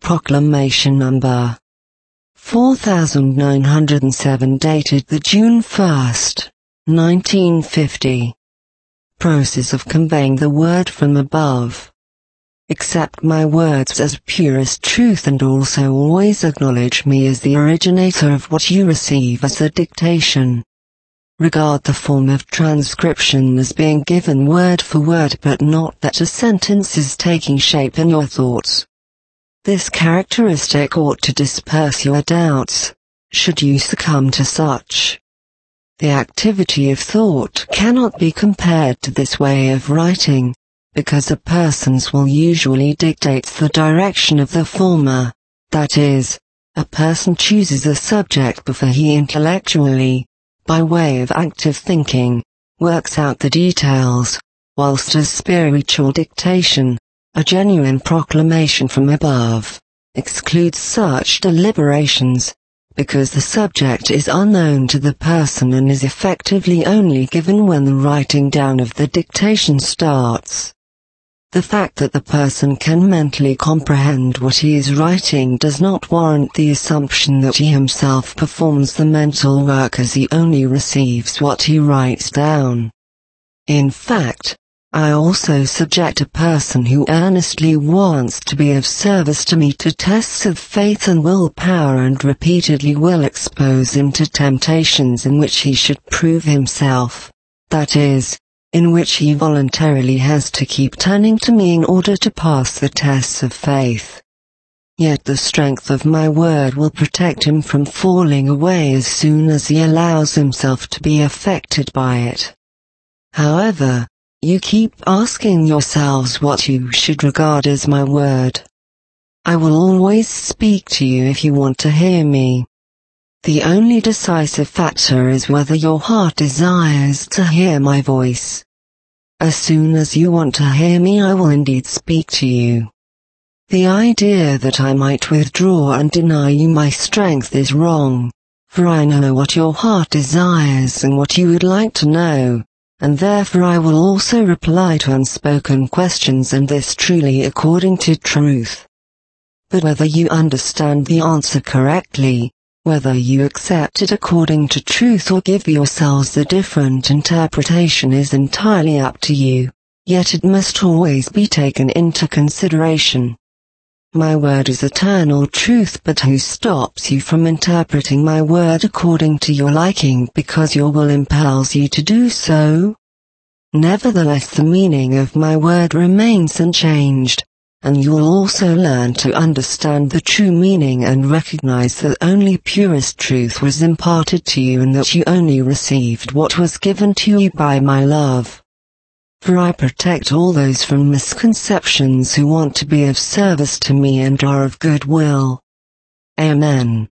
Proclamation Number 4907 dated the June 1st, 1950. Process of conveying the word from above. Accept my words as purest truth and also always acknowledge me as the originator of what you receive as a dictation. Regard the form of transcription as being given word for word but not that a sentence is taking shape in your thoughts. This characteristic ought to disperse your doubts, should you succumb to such. The activity of thought cannot be compared to this way of writing, because a person's will usually dictates the direction of the former, that is, a person chooses a subject before he intellectually, by way of active thinking, works out the details, whilst as spiritual dictation, a genuine proclamation from above, excludes such deliberations, because the subject is unknown to the person and is effectively only given when the writing down of the dictation starts. The fact that the person can mentally comprehend what he is writing does not warrant the assumption that he himself performs the mental work, as he only receives what he writes down. In fact, I also subject a person who earnestly wants to be of service to me to tests of faith and willpower, and repeatedly will expose him to temptations in which he should prove himself, that is, in which he voluntarily has to keep turning to me in order to pass the tests of faith. Yet the strength of my word will protect him from falling away as soon as he allows himself to be affected by it. However, you keep asking yourselves what you should regard as my word. I will always speak to you if you want to hear me. The only decisive factor is whether your heart desires to hear my voice. As soon as you want to hear me, I will indeed speak to you. The idea that I might withdraw and deny you my strength is wrong, for I know what your heart desires and what you would like to know, and therefore I will also reply to unspoken questions, and this truly according to truth. But whether you understand the answer correctly, whether you accept it according to truth or give yourselves a different interpretation is entirely up to you, yet it must always be taken into consideration. My word is eternal truth, but who stops you from interpreting my word according to your liking because your will impels you to do so? Nevertheless, the meaning of my word remains unchanged, and you will also learn to understand the true meaning and recognize that only purest truth was imparted to you and that you only received what was given to you by my love. For I protect all those from misconceptions who want to be of service to me and are of good will. Amen.